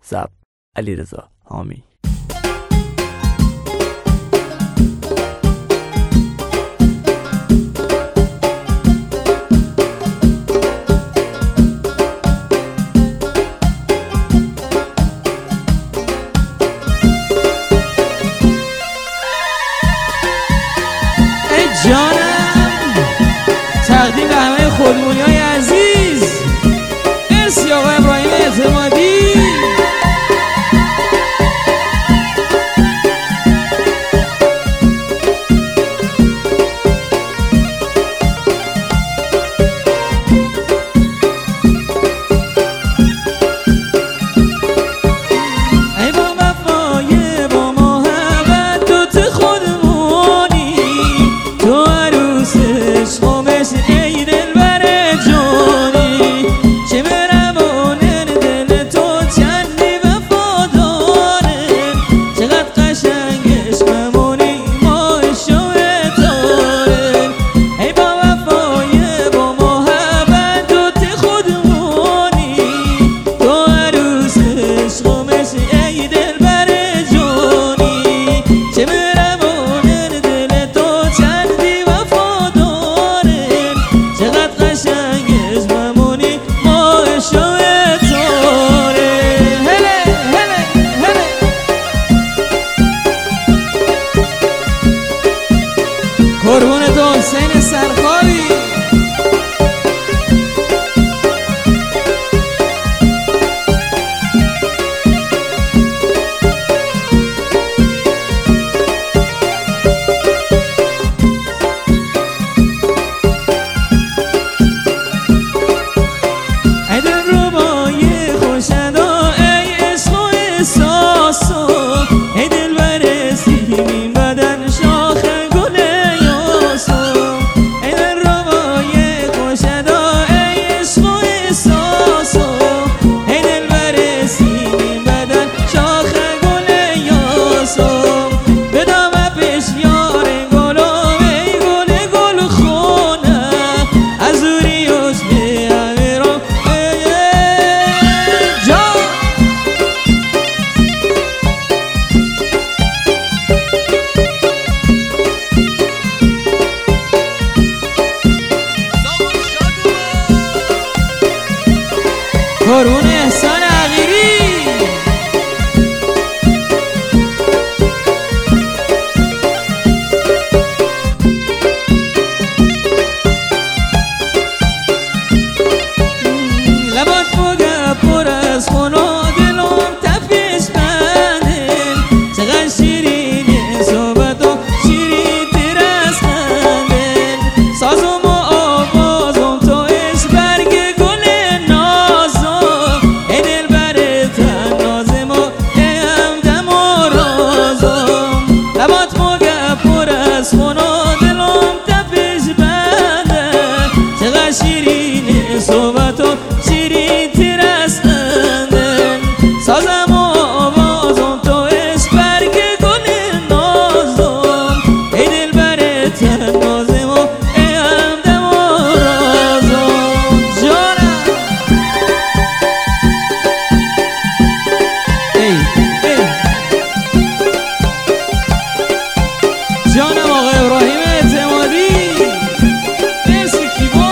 ضبط علیرضا حامی. جانم تقدیم به همه خودمونی‌های عزیز، مرسی آقا ابراهیم اعتمادی. قربون تو حسین سرخاوی. ای دل ربای خوشدا ای عشق و احساسا، ای دل برسی این بدن شاخ گل یاسا. ای دل ربای خوشدا ای عشق و احساسا، ای دل برسی این بدن شاخ گل یاسا. به دام پیش یار گلم ای گل گل خونه، از اوری حسن امیرم جان. قربون احسان عقیلی. لبات بگه پر از خونو دلم تپش بنده، چقدر شیرینه صحبت و شیرین تر از خنده. سازم و آوازم تو عشق برگ گل نازم، ای دل بر تن نازم و ای همدم و رازم. لبات بگه پر از خونو دلم تپش بنده، چقدر شیرینه صحبت و شیرین تر از خنده. سازم و آوازم تو عشق برگ گل نازم، ای دل بر تن نازم و ای همدم و رازم. جانم جانم آقا ابراهیم اعتمادی. مرسی کیبا.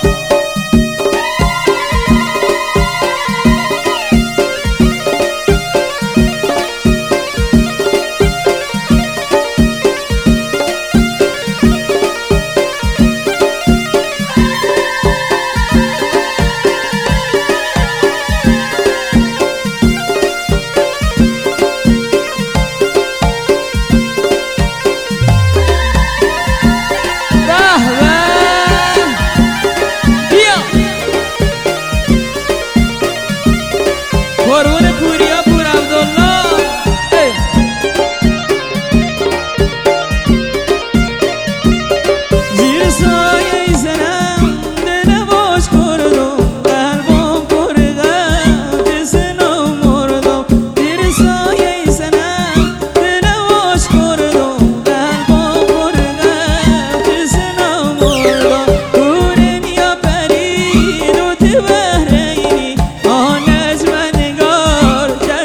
قربون پوریا پور عبدالله. زیر سایه زنم دل باش کردم، قلبم پر غم سنم مردم. زیر سایه زنم دل باش کردم، قلبم پر غم سنم مردم. کورم یا پرید و تبهرینی آن نجم نگار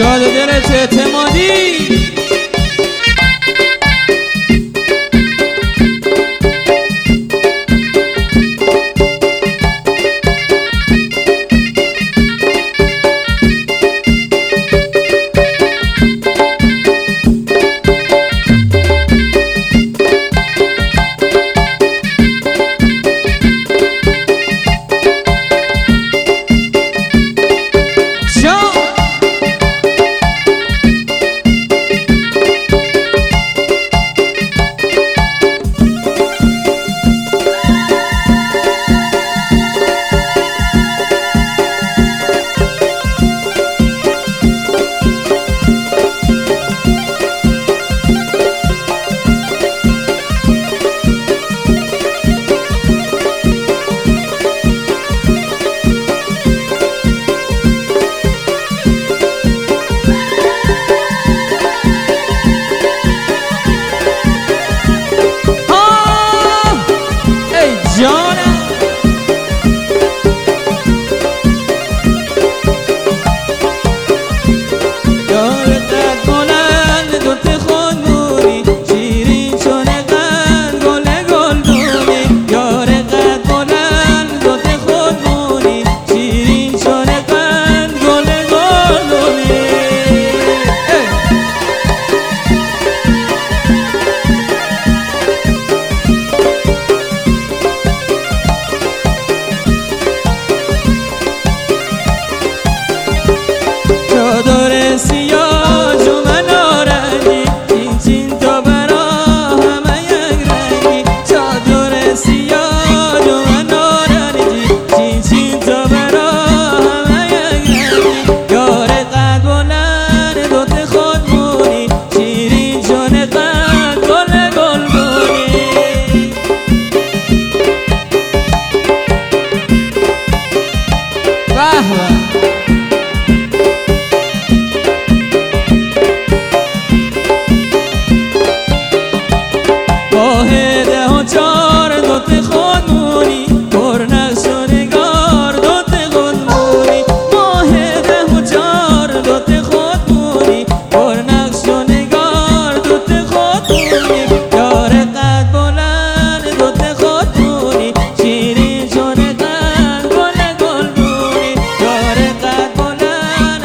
شاد دلت اعتمادی.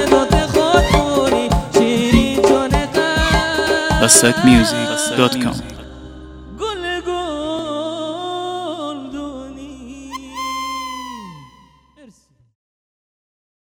asakmusic.com